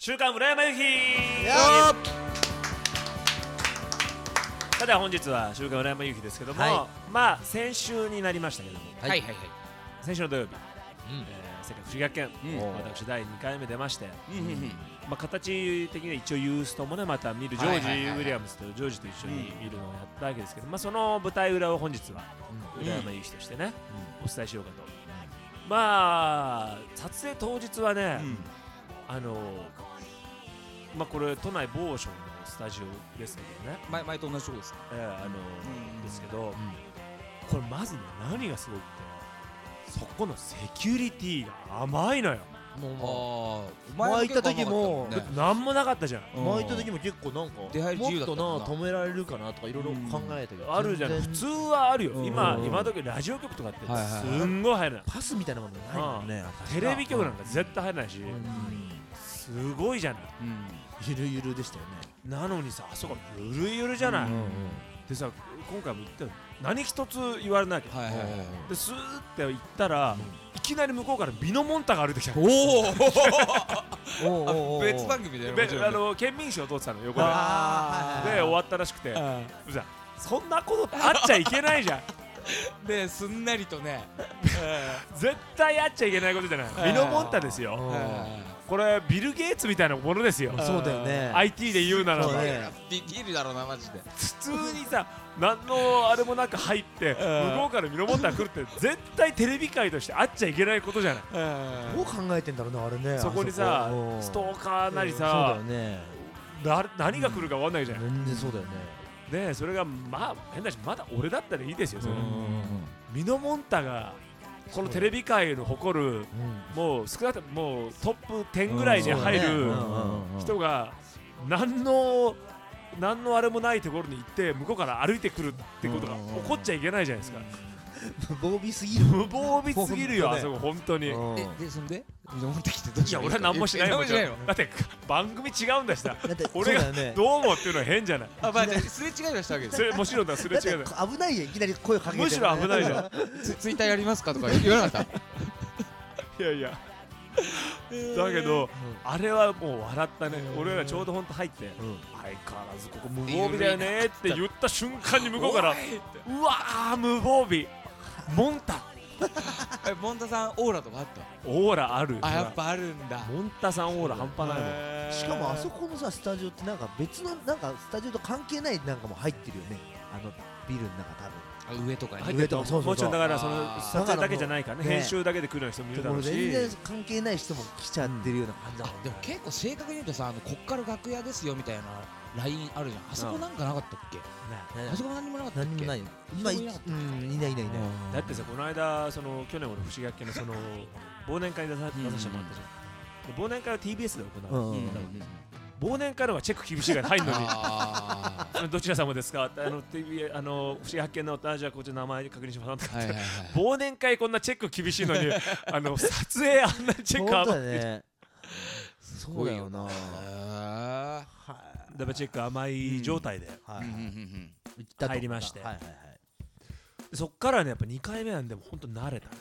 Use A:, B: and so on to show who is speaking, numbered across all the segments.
A: 週刊村山由紀。さて本日は週刊村山由紀ですけども、
B: は
A: まあ先週になりましたけども、
B: はいはいはい。
A: 先週の土曜日、
B: うん
A: 世界不思議学園、私第2回目出まして、まあ、形的には一応ユーストもねまた見るジョージ・ウィリアムスとジョージと一緒に見るのをやったわけですけど、まあ、その舞台裏を本日は村山由紀としてね、お伝えしようかと。まあ撮影当日はね、まあこれ都内某所のスタジオですけどね、
C: 前と同じとこですか。
A: ですけど、これまずね何がすごいってそこのセキュリティが甘いのよ。
B: 前行った時も
A: なんもなかったじゃん。
B: 前行った時も結構なんか
C: 出入り自由だった
B: もっとな止められるかなとかいろいろ考えたけど
A: あるじゃん。普通はあるよ。今時ラジオ局とかってすんごい入らない。
B: パスみたいなものないもんね。
A: テレビ局なんか絶対入らないし、すごいじゃない。
B: ゆるゆるでしたよね。
A: なのにさ、あそこゆるゆるじゃない。でさ、今回も言ったよ。何一つ言われないけど、でスーって行ったらいきなり向こうからビノモンタが歩いてきた。
C: 別番組で
A: 県民賞を通ってたの横で終わったらしくて、そんなことってあっちゃいけないじゃん。
C: ですんなりとね、
A: 絶対あっちゃいけないことじゃない。ビノモンタですよ。これビル・ゲイツみたいなものですよ。
B: そうだよね。
A: IT で言うならば
C: ビールだろうなマジで。
A: 普通にさ何のあれもなく入って向こうからビノモンタ来るって絶対テレビ界としてあっちゃいけないことじゃない。
B: どう考えてんだろうねあれね。
A: そこにさストーカーなりさ何が来るか分かんないじゃん。
B: 全然そうだよね。
A: でそれがまあ変だしまだ俺だったらいいですよ。それビノモンタがこのテレビ界の誇るもう少なくとももうトップ10ぐらいに入る人が何のあれもないところに行って向こうから歩いてくるってことが起こっちゃいけないじゃないですか。
B: 無防備すぎる。
A: 無防備すぎるよあそこ本当に。
C: でそんで持ってきてどうしたの。
A: いや俺は何もしないよ。だって番組違うんだしさ。俺がどうもっていうのは変じゃない。
C: まあすれ違いはしたわけです。
A: もちろんだすれ違いだ。
B: 危ないよいきなり声かけて。
A: むしろ危ないじゃん。
C: ツイッターやりますかとか言わなかった。
A: いやいやだけどあれはもう笑ったね。俺らちょうどほんと入って相変わらずここ無防備だよねって言った瞬間に向こうからうわー無防備モンタ
C: モンタさんオーラとかあった。
A: オーラある。
C: やっぱあるんだ。
A: モンタさんオーラ半端ないもん。
B: しかもあそこのさスタジオってなんか別のなんかスタジオと関係ないなんかも入ってるよね。あのビルの中多分
C: 上とか
A: に上とかもちろんだからその撮影だけじゃないからね編集だけで来るような人もいるだろうし
B: 全然関係ない人も来ちゃってるような感じだもんね。
C: でも結構正確に言うとさこっから楽屋ですよみたいなラインあるじゃん。あそこなんかなかったっけ。あそこ何もなかったっけ。
B: 何もないよ。今いない
A: だってさこの間その去年俺不思議学園のその忘年会出させてもらったじゃん。忘年会は TBS で行われた。忘年会の方がチェック厳しいから入るのにどちら様ですか不思議発見のじゃあこっちの名前確認しますって忘年会こんなチェック厳しいのに撮影あんなにチェックある。
B: そうだよな。
A: ダブルチェック甘い状態で入りましてそっからねやっぱ2回目なんでも本当慣れたね。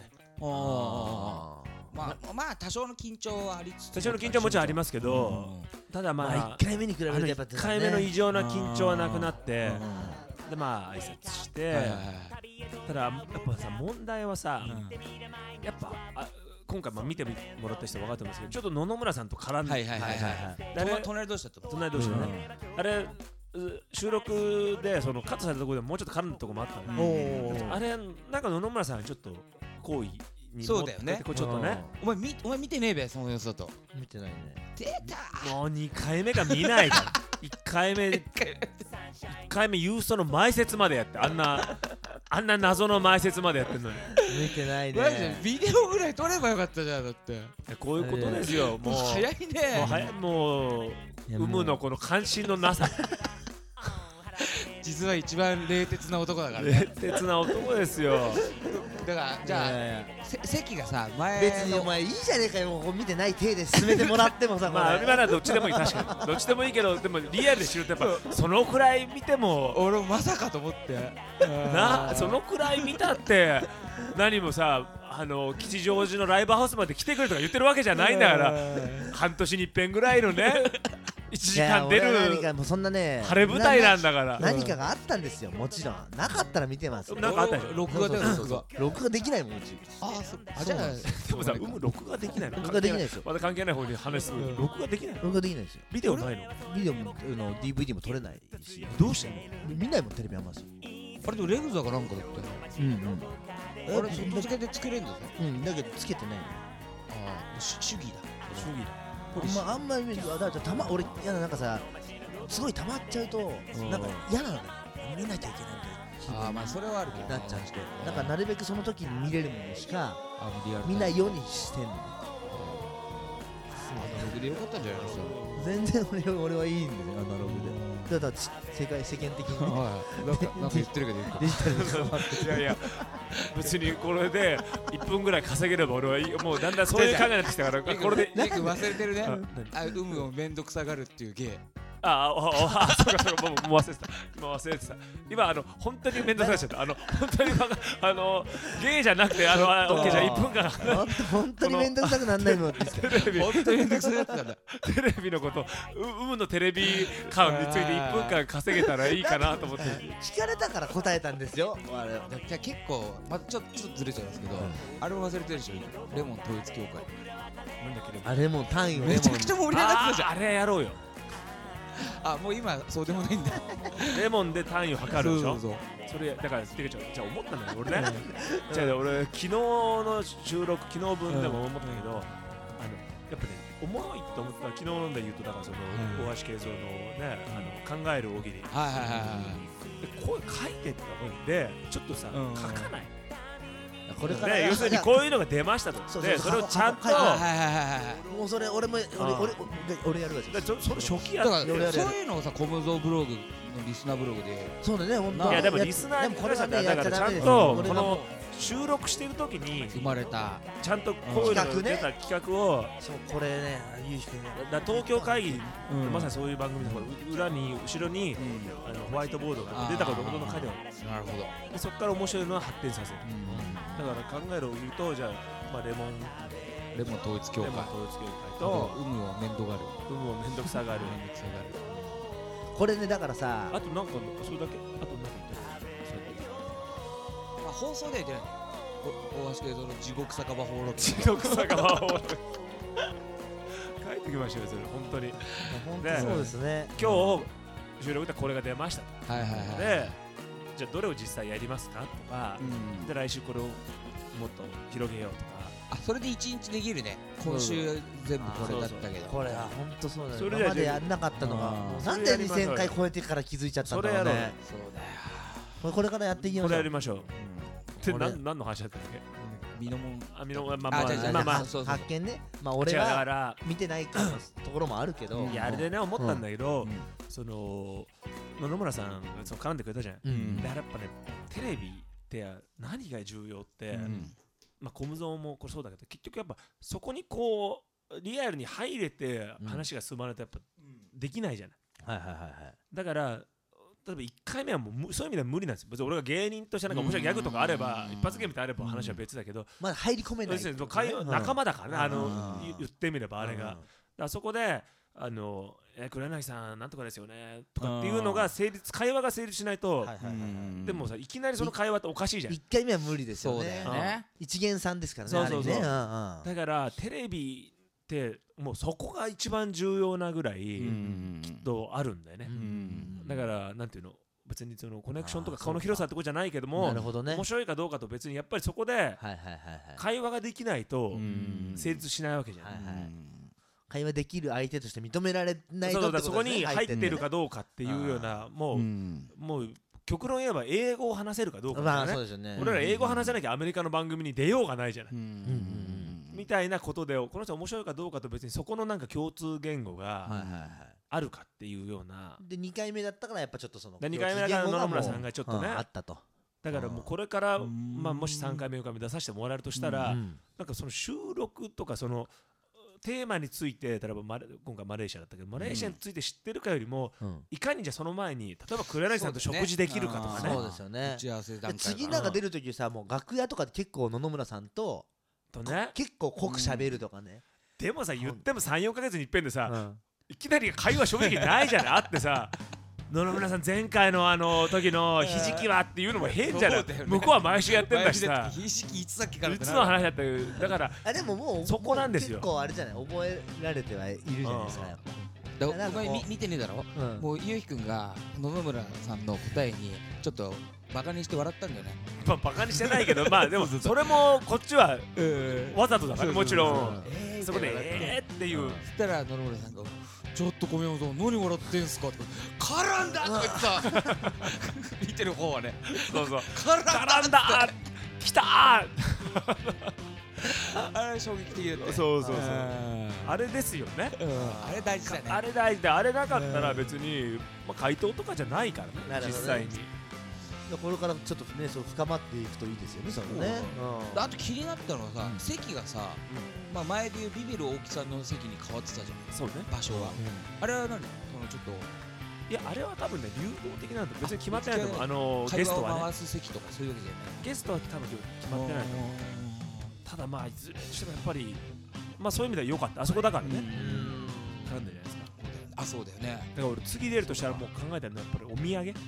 C: まあ多少の緊張はありつつ
A: 多少の緊張はもちろんありますけどただまあ
B: 1回目に比べてやっぱ
A: 1回目の異常な緊張はなくなってでまあ挨拶してただやっぱさ問題はさやっぱ今回見てもらった人は分かってますけどちょっと野々村さんと絡んで
C: 隣同士だった
A: 隣同士ねあれ収録でそのカットされたところでもうちょっと絡んだところもあったのあれなんか野々村さんがちょっと好意
C: そうだよね。
A: ちょっとね
C: お前見てねえべその様子だと。
B: 見てないね。
C: 出た
A: もう2回目が見ないから1回目ユーストの前説までやってあんな謎の前説までやってんのに
B: 見てないね。
C: マジでビデオぐらい撮ればよかったじゃんだって。
A: こういうことですよ。もう
C: 早いね。
A: もう有無のこの関心のなさ
C: 実は一番冷徹な男だからね。
A: 冷徹な男ですよ。
C: だからじゃあ席がさ前
B: 別にお前いいじゃねえかよ。もう見てない体で進めてもらってもさ
A: まあ今ならどっちでもいい確かにどっちでもいいけどでもリアルで知るとやっぱそのくらい見ても
C: 俺もまさかと思って
A: そのくらい見たって何もさ吉祥寺のライブハウスまで来てくれとか言ってるわけじゃないんだから半年に一遍ぐらいのね1時間出る
B: 何かもうそんなね
A: 晴れ舞台なんだから
B: 何かがあったんですよもちろんなかったら見てますよ
A: なんかあったでしょ
C: 録画だよ
B: 録画できないもんうち
C: じゃあ
A: でもさ録画できないの
B: 録画できないですよ
A: まだ関係ない方に話す録画できないの
B: 録画できないですよ
A: ビデオないの
B: ビデオもDVD も撮れないし
A: どうしてんの
B: 見ないもんテレビあんまし
C: あれでもレグザかなんかだったよ
B: うん
C: あれ外付けで作れるんですね
B: うんだけどつけてない
C: 主義だ
A: 主義だ
B: あんまりだから俺いやなんかさすごい溜まっちゃうとなんか嫌なのね見なきゃいけないみたいな
C: まあそれはあるけど
B: なっちゃってなんかなるべくその時に見れるものしか
C: リアル
B: 見ないようにしてんの
C: アナログでよかったんじゃないの
B: 全然俺はいいんだよアナログでだから世間的にね
C: なんか言ってるけど
B: デジタルに変わって
A: いやいや別にこれで1分ぐらい稼げれば俺はいいもうだんだんそういう考えになってきたからこれで
C: 忘れてるね有無をめんどくさがるっていう芸
A: そうかもう忘れてた今忘れてた今本当に面倒くさくなっちゃった本当にゲイじゃなくてオッケーじゃあ1分間
B: 本当にめんどくさくなんないのって言って
C: 本当にめんどくさくなってたんだ
A: テレビのこと有無のテレビ感について1分間稼げたらいいかなと思って
B: 聞かれたから答えたんですよ
C: じゃあ結構ちょっとずれちゃいますけどあれを忘れてるでしょレモン統一協会
A: なんだっけ
B: あれも単位を
C: めちゃくちゃ盛り上がってたじゃん
A: あれやろうよ
C: もう今そうでもないんだ
A: レモンで単位を測るでしょ
C: そう
A: それだからじゃあ思ったんだけど俺ねじゃあ俺昨日の収録昨日分でも思ったんだけどやっぱねおもろいと思ったら昨日ので言うとだからその大橋慶三のね考える大喜利でこう書いてった本でちょっとさ書かない
B: これから
A: 要するにこういうのが出ましたとでそれをちゃんと
B: もうそれ俺やるわ
A: それ初期や
C: だからそういうのをさコムゾーブログのリスナーブログで
B: そうだね本当
A: いやでもリスナーに
B: これはね
A: だからちゃんとこの収録してる時に
C: 生まれた
A: ちゃんとこういうのが出た企画を
B: そうこれねゆうひくん
A: だ東京会議まさにそういう番組で裏に後ろにホワイトボードが出たことほとんど書いてある
C: なるほど
A: でそこから面白いのは発展させるだから考えるを言うとじゃあレモン
C: 統一協会
A: と
C: 有無を面倒がる
A: 有無をめんどくさがる
B: これねだからさ
A: あとなんかそれだけあとなんか
C: 放送では言ってない大橋慶三の地獄酒場放浪記
A: 地獄酒場放浪記書いてきましたよそれ本当に
B: 本当そうですね
A: 今日収録でこれが出ました
C: と
A: でじゃあどれを実際やりますかとかで来週これをもっと広げようとか
C: それで1日できるね今週全部これだったけど
B: これは本当そうだよ
A: それ
B: 今までやんなかったのがなんで2000回超えてから気づいちゃったんだろうね
C: そうだよ
B: これからやっていきましょう
A: これやりましょうって何の話だったっけ
C: 身のもん
B: 発見ね俺は見てないからところもあるけど
A: いやあれでね思ったんだけどその野々村さんが絡んでくれたじゃんでやっぱねテレビって何が重要ってコムゾーンもこれそうだけど結局やっぱそこにこうリアルに入れて話が進まないとやっぱできないじゃないだから例えば1回目はもうそういう意味では無理なんですよ別に俺が芸人としてなんか面白いギャグとかあれば一発芸みたいなあれば話は別だけど
B: まだ入り込めない
A: 仲間だからね言ってみればあれがそこで黒柳さんなんとかですよねとかっていうのが会話が成立しないとでもさいきなりその会話っておかしいじゃん
B: 1回目は無理ですよね一元さんですからね
A: だからテレビってもうそこが一番重要なぐらいきっとあるんだよねだからなんていうの別にそのコネクションとか顔の広さってことじゃないけども面白いかどうかと別にやっぱりそこで会話ができないと成立しないわけじゃん
B: 会話できる相手として認められないとってことですね
A: そこに入ってるかどうかっていうようなもう極論言えば英語を話せるかどうかだよね俺ら英語話せなきゃアメリカの番組に出ようがないじゃないみたいなことでこの人面白いかどうかと別にそこのなんか共通言語があるかっていうような
B: で2回目だったからやっぱちょっとその
A: 2回目だから野々村さんがちょっとね
B: あったと
A: だからもうこれからもし3回目4回目出させてもらえるとしたらなんかその収録とかそのテーマについて例えば今回マレーシアだったけどマレーシアについて知ってるかよりも、いかにじゃその前に例えば黒柳さんと食事できるかとかね。
B: そうですよね。
C: 打ち合わせ段階
B: 次なんか出るときさもう楽屋とかで結構野々村さんと
A: ね
B: 結構濃く喋るとかね。
A: でもさ言っても 3,4 ヶ月に一遍でさ、いきなり会話正直ないじゃないあってさ野々村さん前回の時のひじきはっていうのも変じゃない、向こうは毎週やってんだしさ
C: ひじきいつだっけから
A: いつの話だったよ。だから
B: でももう
A: そこなんですよ。
B: 結構あれじゃない覚えられてはいるじゃないですか。やっぱ
C: お前見てねえだろ、もうゆうひくんが野々村さんの答えにちょっとバカにして笑ったんだよね。
A: バカにしてないけどまあでもそれもこっちはわざとだからもちろんそこでっていう。
C: そしたら野々村さんがちょっと小宮山さん何笑ってんすかって絡んだとか言ってさ見てる方はね
A: そうそう
C: 絡
A: んだ来たー
C: あれ衝撃的だったね。
A: そうあれですよね。
C: あれ大事だね。
A: あれ大事であれなかったら別に回答とかじゃないからね実際に。
B: これからちょっとねそう深まっていくといいですよね。そのね。
C: あと気になったのはさ席がさ前でいうビビる大木さんの席に変わってたじゃん。
A: そうね
C: 場所は。あれは何ちょっと
A: いやあれは多分ね流動的なんだ。別に決まってないと思う。ゲストはね
C: 回す席とかそういうわけじゃない。
A: ゲストは多分決まってないと思う。ただまあいずれにしてもやっぱりそういう意味では良かった。あそこだからね絡んでるじゃないですか。
C: あそうだよね。
A: だから俺次出るとしたらもう考えたのはやっぱりお土産。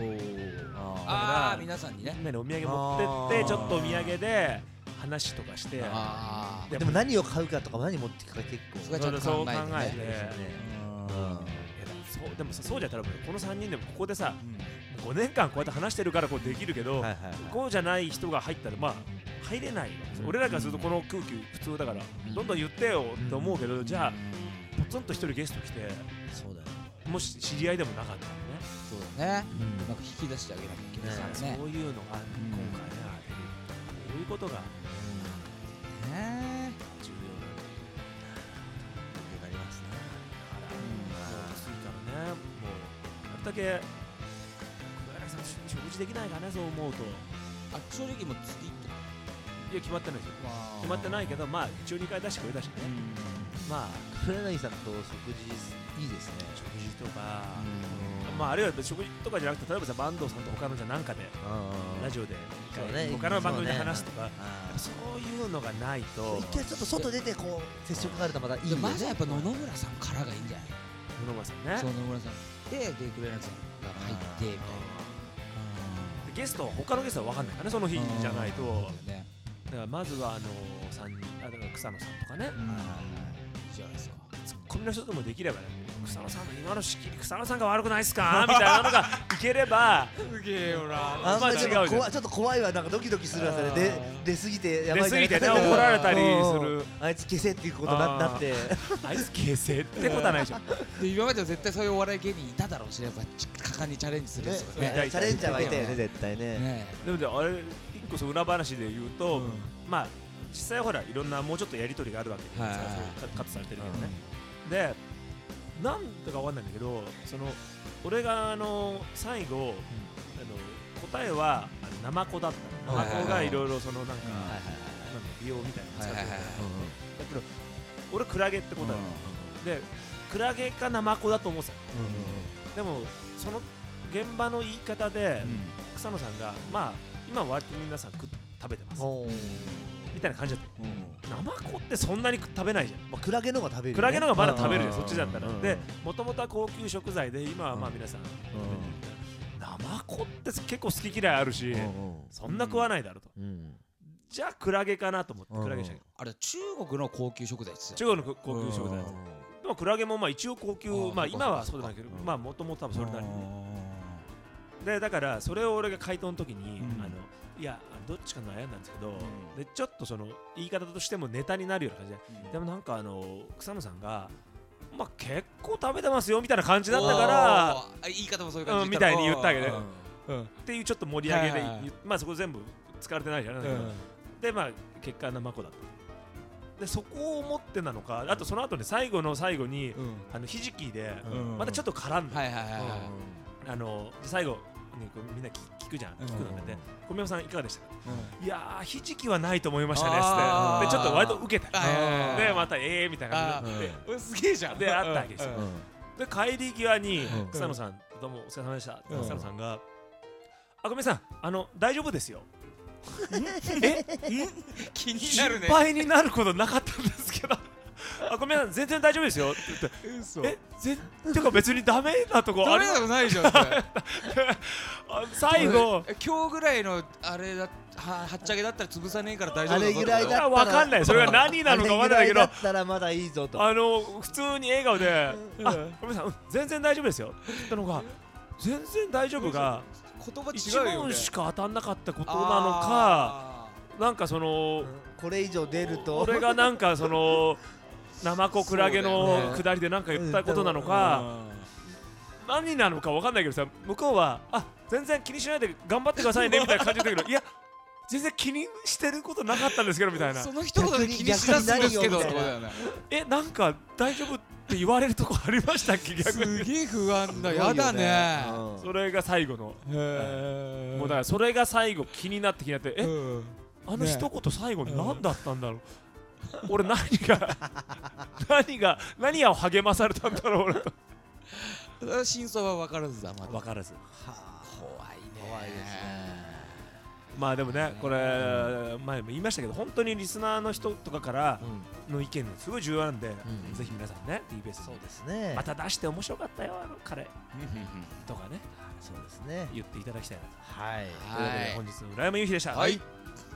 C: 皆さんにね
A: みんなにお土産持ってってちょっとお土産で話とかして。
B: でも何を買うかとか何持っていくか結構
A: そう考えてでもさそうじゃったらこの3人でもここでさ5年間こうやって話してるからこうできるけどこうじゃない人が入ったら入れない。俺らからするとこの空気普通だからどんどん言ってよって思うけどじゃあポツンと一人ゲスト来てもし知り合いでもなかったらね。
C: そうだね。なんか引き出してあげなきゃいけないからね。
A: そういうのが今回ねこういうことが重要なりますね。次からねもうあれだけ黒柳さん食事できないかねそう思うと。
C: 正直もう次って
A: いや決まってないですよ。決まってないけど一応2回出してくれたしね。
B: 黒柳さんと食事いいですね。
A: 食事とかあるいは食事とかじゃなくて例えばさ坂東さんと他のじゃなんかでラジオで他の番組で話すとかそういうのがないと
B: 一回ちょっと外出てこう接触があるとまたいいよね。
C: まずはやっぱ野々村さんからがいいんじゃない。
A: 野々村さんね。
C: そう野々村さんで黒柳さんが入ってみたいな。
A: ゲスト他のゲストは分かんないからねその日じゃないと。だからまずは3人だから草野さんとかね。じゃないですか。ツッコミの人ともできればね草野さんの今の仕切り草野さんが悪くないっすかみたいなのがいければ
C: すげえよな。
B: 違うじゃん。ちょっと怖いわ。なんかドキドキするわそれで出過ぎてやばい。
A: 出過ぎてね怒られたりする。
B: あいつ消せっていうことになって
A: あいつ消せってことはないじゃん。
C: で今までは絶対そういうお笑い芸人いただろうしやっぱ果敢にチャレンジするんですよね。
B: チャレンジャーはいたよね絶対ね。
A: でもあれ一個裏話で言うと実際ほらいろんなもうちょっとやり取りがあるわけでカットされてるけどね。でなんだかわかんないんだけど俺が最後答えはナマコだった。ナマコがいろいろなんか美容みたいなの使ってる。だけど俺クラゲって答えでクラゲかナマコだと思ってた。でもその現場の言い方で草野さんが今割と皆さん食べてますみたいな感じだった。ナマコってそんなに食べないじゃん。
B: クラゲの方が食べる。
A: クラゲの方がまだ食べるじゃんそっちだったら。でもともとは高級食材で今は皆さんナマコって結構好き嫌いあるしそんな食わないだろうと。じゃあクラゲかなと思ってクラゲしたけど
C: あれ中国の高級食材ですよ。
A: 中国の高級食材でもクラゲも一応高級今はそうだけどもともと多分それなりにでだからそれを俺が回答の時にいやどっちか悩んだんですけどでちょっと言い方としてもネタになるような感じででもなんか草野さんが結構食べてますよみたいな感じだったから
C: 言い方もそういう感じ
A: みたいに言ったわけでっていうちょっと盛り上げでそこ全部使われてないじゃないで結果ナマコだったでそこを思ってなのかあとその後に最後の最後にひじきでまたちょっと絡んで最後こうみんな聞くじゃん、
C: うん
A: 聞くので、小宮山さんいかがでしたか。
C: うん
A: いやーひじきはないと思いましたね
C: あー
A: ってでちょっと割と受けた
C: あー
A: でまたみたいな感じで
C: これすげえじゃん
A: であったわけですよで帰り際に
B: うん
A: 草野さんどうもお疲れ様でした
C: うん
A: 草野さんがごめんなさい大丈夫ですよ
C: 気にな
A: 心
C: るね
A: 配になることなかったんですけどごめんなさい全然大丈夫ですよって言って
C: 嘘
A: てか別にダメなとこある
C: ダメなのないじゃんって
A: 最後
C: 今日ぐらいのあれだはっちゃけだったら潰さねえから大丈夫だぞ
B: あれぐらいだったら
A: わかんないそれが何なのかわかんないけど
B: あれぐらいだったらまだいいぞと
A: 普通に笑顔でごめんなさい全然大丈夫ですよって言ったのが全然大丈夫が
C: 言葉
A: 一
C: 違うよね
A: 問しか当たんなかったことなのかなんかその
B: これ以上出ると
A: 俺がなんかそのナマコクラゲの下りで何か言ったことなのか何なのか分かんないけどさ向こうは全然気にしないで頑張ってくださいねみたいな感じだけどいや全然気にしてることなかったんですけどみたいな
C: その一言で気にしだすんですけど
B: 逆に
C: そうだよね
A: なんか大丈夫って言われるとこありましたっけ逆
C: す
A: に
C: げえ不安だやだね
A: それが最後のもうだからそれが最後気になってあの一言最後に何だったんだろう俺何を励まされたんだろう俺と
C: 真相は分からずだまだ
A: 分からず
C: 怖いね
B: 怖いですね
A: まあでもねこれ前も言いましたけど本当にリスナーの人とかからの意見がすごい重要なんでぜひ皆さんね TBS
B: そう
A: に
B: ですね
A: また出して面白かったよ彼とかね
B: そうですね
A: 言っていただきたいなと
B: はい
A: ということで本日の浦山夕日でした
C: はい